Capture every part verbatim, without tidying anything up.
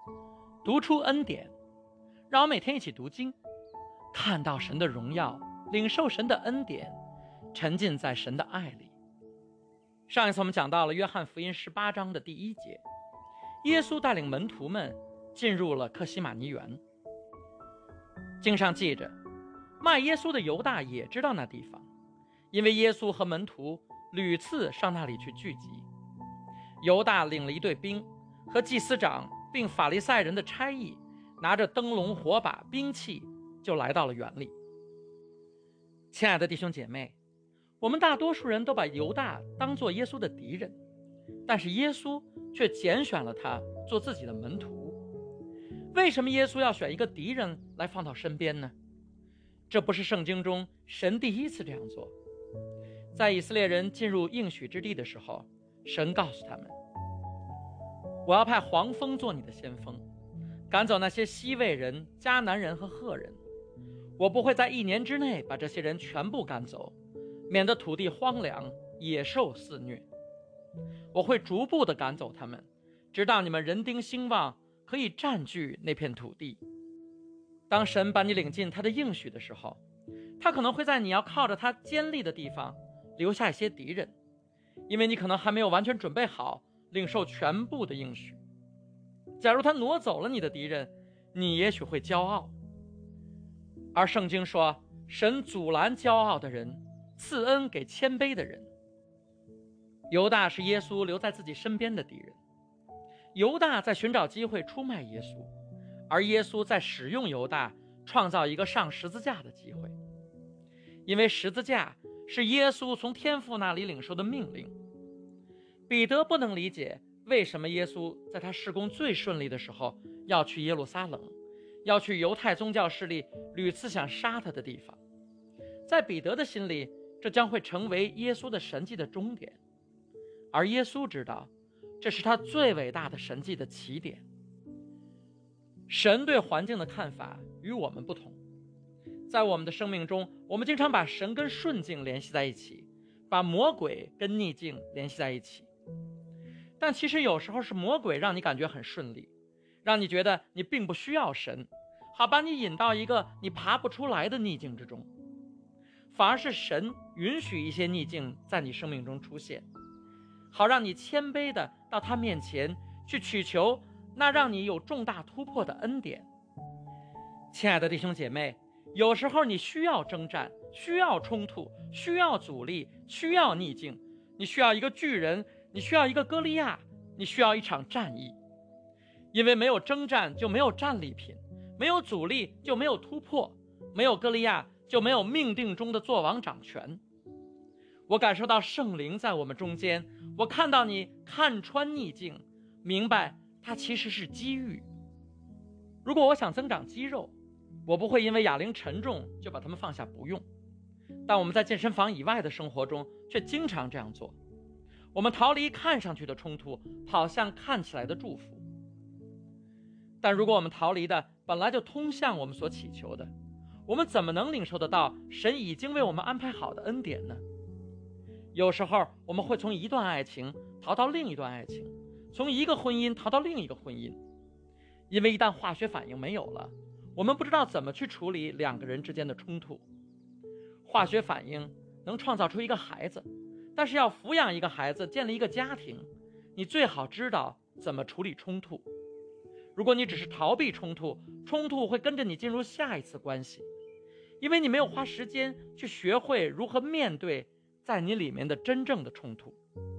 读出恩典，让我每天一起读经，看到神的荣耀，领受神的恩典，沉浸在神的爱里。上一次我们讲到了约翰福音十八章的第一节，耶稣带领门徒们进入了客西马尼园。经上记着，卖耶稣的犹大也知道那地方，因为耶稣和门徒屡次上那里去聚集。犹大领了一队兵，和祭司长并法利赛人的差役，拿着灯笼、火把、兵器，就来到了园里。亲爱的弟兄姐妹，我们大多数人都把犹大当作耶稣的敌人，但是耶稣却拣选了他做自己的门徒。为什么耶稣要选一个敌人来放到身边呢？这不是圣经中神第一次这样做。在以色列人进入应许之地的时候，神告诉他们，我要派黄蜂做你的先锋，赶走那些西魏人、迦南人和赫人。我不会在一年之内把这些人全部赶走，免得土地荒凉，野兽肆虐。我会逐步地赶走他们，直到你们人丁兴旺，可以占据那片土地。当神把你领进他的应许的时候，他可能会在你要靠着他坚立的地方留下一些敌人，因为你可能还没有完全准备好领受全部的应许。假如他挪走了你的敌人，你也许会骄傲。而圣经说，神阻拦骄傲的人，赐恩给谦卑的人。犹大是耶稣留在自己身边的敌人，犹大在寻找机会出卖耶稣，而耶稣在使用犹大创造一个上十字架的机会。因为十字架是耶稣从天父那里领受的命令。彼得不能理解为什么耶稣在他事工最顺利的时候要去耶路撒冷，要去犹太宗教势力屡次想杀他的地方。在彼得的心里，这将会成为耶稣的神迹的终点，而耶稣知道这是他最伟大的神迹的起点。神对环境的看法与我们不同，在我们的生命中，我们经常把神跟顺境联系在一起，把魔鬼跟逆境联系在一起。但其实有时候是魔鬼让你感觉很顺利，让你觉得你并不需要神，好把你引到一个你爬不出来的逆境之中。反而是神允许一些逆境在你生命中出现，好让你谦卑的到他面前去祈求那让你有重大突破的恩典。亲爱的弟兄姐妹，有时候你需要征战，需要冲突，需要阻力，需要逆境，你需要一个巨人，你需要一个歌利亚，你需要一场战役。因为没有征战就没有战利品，没有阻力就没有突破，没有歌利亚就没有命定中的作王掌权。我感受到圣灵在我们中间，我看到你看穿逆境，明白它其实是机遇。如果我想增长肌肉，我不会因为哑铃沉重就把它们放下不用，但我们在健身房以外的生活中却经常这样做。我们逃离看上去的冲突，跑向看起来的祝福。但如果我们逃离的本来就通向我们所祈求的，我们怎么能领受得到神已经为我们安排好的恩典呢？有时候我们会从一段爱情逃到另一段爱情，从一个婚姻逃到另一个婚姻。因为一旦化学反应没有了，我们不知道怎么去处理两个人之间的冲突。化学反应能创造出一个孩子，但是要抚养一个孩子，建立一个家庭，你最好知道怎么处理冲突。如果你只是逃避冲突，冲突会跟着你进入下一次关系，因为你没有花时间去学会如何面对在你里面的真正的冲突。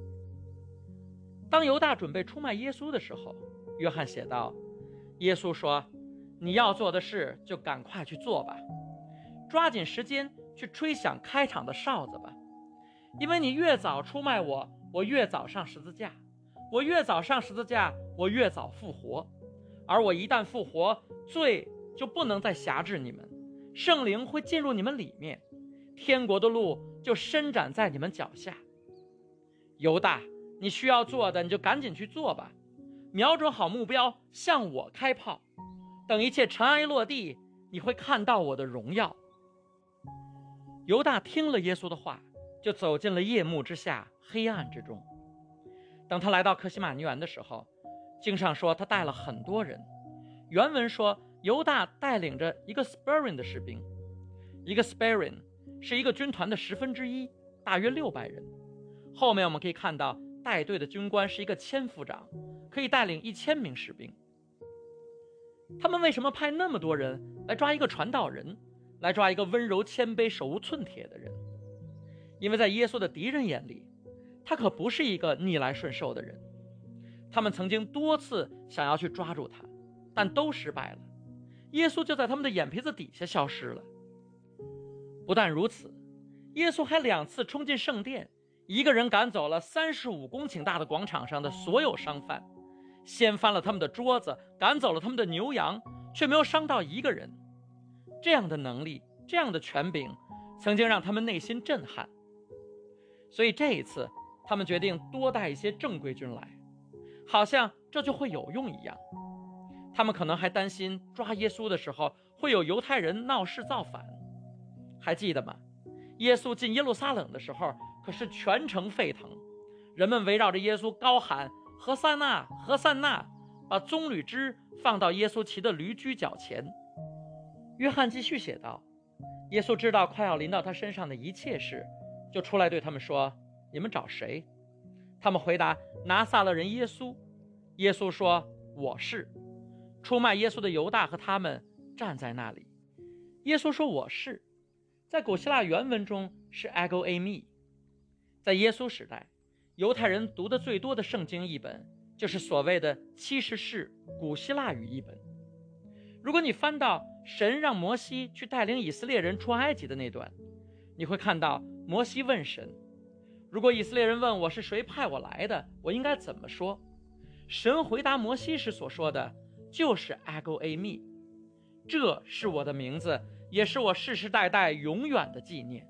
当犹大准备出卖耶稣的时候，约翰写道，耶稣说，你要做的事就赶快去做吧，抓紧时间去吹响开场的哨子吧，因为你越早出卖我，我越早上十字架，我越早上十字架，我越早复活，而我一旦复活，罪就不能再辖制你们，圣灵会进入你们里面，天国的路就伸展在你们脚下。犹大，你需要做的你就赶紧去做吧，瞄准好目标，向我开炮，等一切尘埃落地，你会看到我的荣耀。犹大听了耶稣的话，就走进了夜幕之下，黑暗之中。等他来到客西马尼园的时候， 经上说他带了很多人，原文说犹大带领着一个 Sparing 的士兵，一个 Sparing 是一个军团的十分之一，大约六百人。后面我们可以看到带队的军官是一个千夫长，可以带领一千名士兵。他们为什么派那么多人来抓一个传道人，来抓一个温柔谦卑手无寸铁的人？因为在耶稣的敌人眼里，他可不是一个逆来顺受的人。他们曾经多次想要去抓住他，但都失败了。耶稣就在他们的眼皮子底下消失了。不但如此，耶稣还两次冲进圣殿，一个人赶走了三十五公顷大的广场上的所有商贩，掀翻了他们的桌子，赶走了他们的牛羊，却没有伤到一个人。这样的能力，这样的权柄，曾经让他们内心震撼。所以这一次，他们决定多带一些正规军来，好像这就会有用一样。他们可能还担心抓耶稣的时候会有犹太人闹事造反。还记得吗？耶稣进耶路撒冷的时候，可是全城沸腾，人们围绕着耶稣高喊何塞纳何塞纳，把棕榈枝放到耶稣骑的驴驹脚前。约翰继续写道，耶稣知道快要临到他身上的一切事，就出来对他们说，你们找谁？他们回答，拿撒勒人耶稣。耶稣说，我是。出卖耶稣的犹大和他们站在那里。耶稣说，我是，在古希腊原文中是 ego eimi。 在耶稣时代，犹太人读的最多的圣经译本就是所谓的七十士古希腊语译本。如果你翻到神让摩西去带领以色列人出埃及的那段，你会看到摩西问神，如果以色列人问我是谁派我来的，我应该怎么说？神回答摩西时所说的就是 ego eimi， 这是我的名字，也是我世世代代永远的纪念。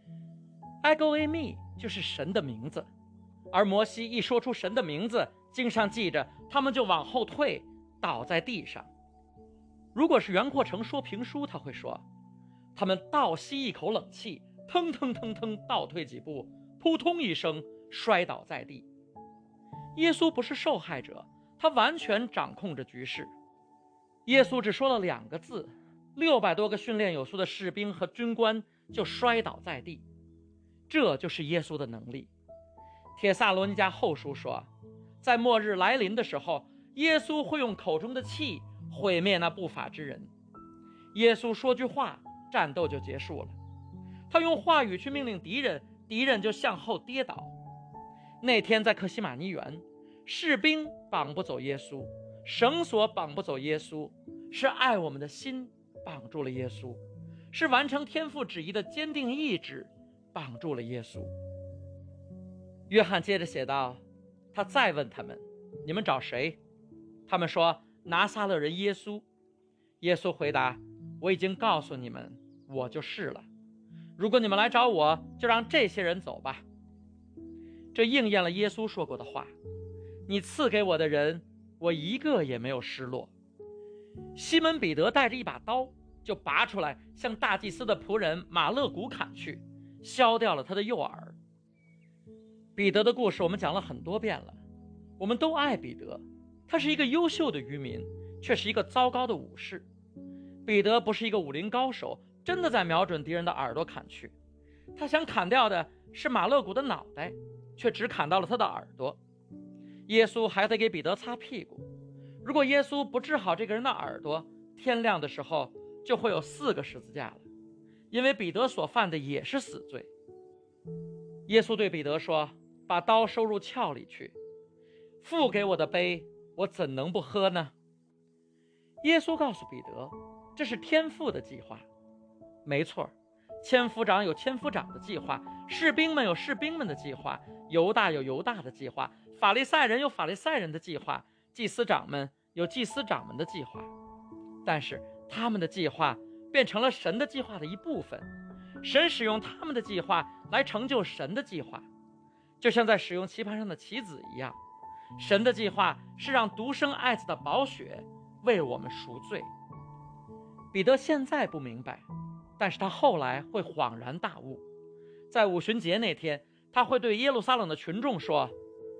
ego eimi 就是神的名字，而摩西一说出神的名字，经上记着他们就往后退，倒在地上。如果是袁阔成说评书，他会说他们倒吸一口冷气，腾腾腾腾倒退几步，扑通一声摔倒在地。耶稣不是受害者，他完全掌控着局势。耶稣只说了两个字，六百多个训练有素的士兵和军官就摔倒在地。这就是耶稣的能力。帖撒罗尼迦后书说，在末日来临的时候，耶稣会用口中的气毁灭那不法之人。耶稣说句话，战斗就结束了。他用话语去命令敌人，敌人就向后跌倒。那天在克西马尼园，士兵绑不走耶稣，绳索绑不走耶稣，是爱我们的心绑住了耶稣，是完成天父旨意的坚定意志绑住了耶稣。约翰接着写道，他再问他们，你们找谁？他们说，拿撒勒人耶稣。耶稣回答，我已经告诉你们，我就是了。如果你们来找我，就让这些人走吧。这应验了耶稣说过的话，你赐给我的人，我一个也没有失落。西门彼得带着一把刀，就拔出来向大祭司的仆人马勒古砍去，削掉了他的右耳。彼得的故事我们讲了很多遍了，我们都爱彼得，他是一个优秀的渔民，却是一个糟糕的武士。彼得不是一个武林高手，真的在瞄准敌人的耳朵砍去，他想砍掉的是马勒古的脑袋，却只砍到了他的耳朵。耶稣还得给彼得擦屁股，如果耶稣不治好这个人的耳朵，天亮的时候就会有四个十字架了，因为彼得所犯的也是死罪。耶稣对彼得说，把刀收入鞘里去，父给我的杯，我怎能不喝呢？耶稣告诉彼得，这是天父的计划。没错，千夫长有千夫长的计划，士兵们有士兵们的计划，犹大有犹大的计划，法利赛人有法利赛人的计划，祭司长们有祭司长们的计划。但是他们的计划变成了神的计划的一部分，神使用他们的计划来成就神的计划，就像在使用棋盘上的棋子一样。神的计划是让独生爱子的宝血为我们赎罪。彼得现在不明白，但是他后来会恍然大悟。在五旬节那天，他会对耶路撒冷的群众说，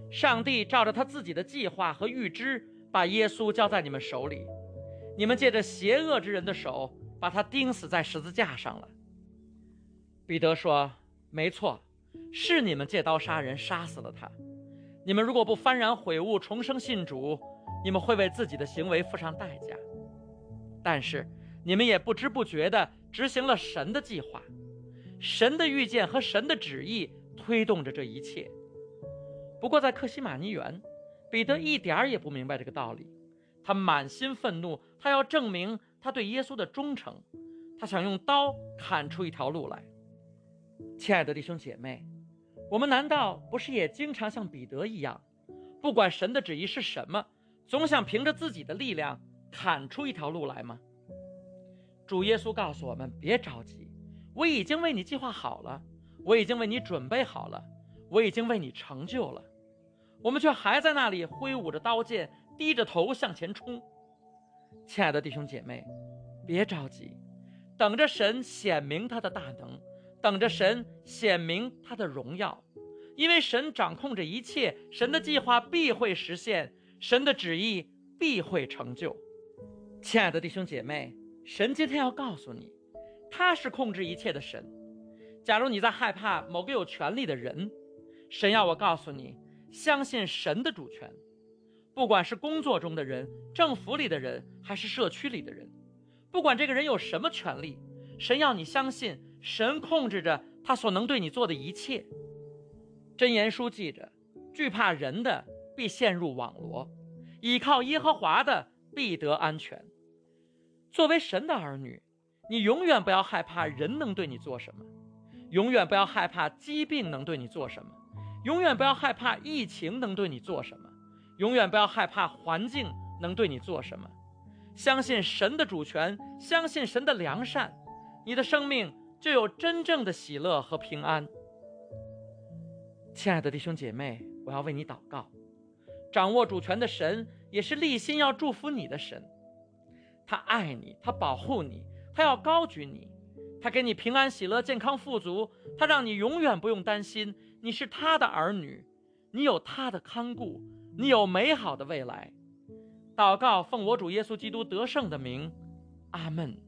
上帝照着他自己的计划和预知，把耶稣交在你们手里，你们借着邪恶之人的手，把他钉死在十字架上了。彼得说，没错，是你们借刀杀人，杀死了他。你们如果不幡然悔悟，重生信主，你们会为自己的行为付上代价。但是你们也不知不觉地执行了神的计划，神的预见和神的旨意推动着这一切。不过在客西马尼园，彼得一点也不明白这个道理，他满心愤怒，他要证明他对耶稣的忠诚，他想用刀砍出一条路来。亲爱的弟兄姐妹，我们难道不是也经常像彼得一样，不管神的旨意是什么，总想凭着自己的力量砍出一条路来吗？主耶稣告诉我们，别着急，我已经为你计划好了，我已经为你准备好了，我已经为你成就了。我们却还在那里挥舞着刀剑，低着头向前冲。亲爱的弟兄姐妹，别着急，等着神显明他的大能，等着神显明他的荣耀，因为神掌控着一切，神的计划必会实现，神的旨意必会成就。亲爱的弟兄姐妹，神今天要告诉你，他是控制一切的神。假如你在害怕某个有权力的人，神要我告诉你，相信神的主权。不管是工作中的人，政府里的人，还是社区里的人，不管这个人有什么权利，神要你相信神控制着他所能对你做的一切。箴言书记着，惧怕人的必陷入网罗，倚靠耶和华的必得安全。作为神的儿女，你永远不要害怕人能对你做什么，永远不要害怕疾病能对你做什么，永远不要害怕疫情能对你做什么，永远不要害怕环境能对你做什么。相信神的主权，相信神的良善，你的生命就有真正的喜乐和平安。亲爱的弟兄姐妹，我要为你祷告。掌握主权的神也是立心要祝福你的神，他爱你，他保护你，他要高举你，他给你平安喜乐健康富足，他让你永远不用担心，你是他的儿女，你有他的看顾，你有美好的未来。祷告奉我主耶稣基督得胜的名，阿们。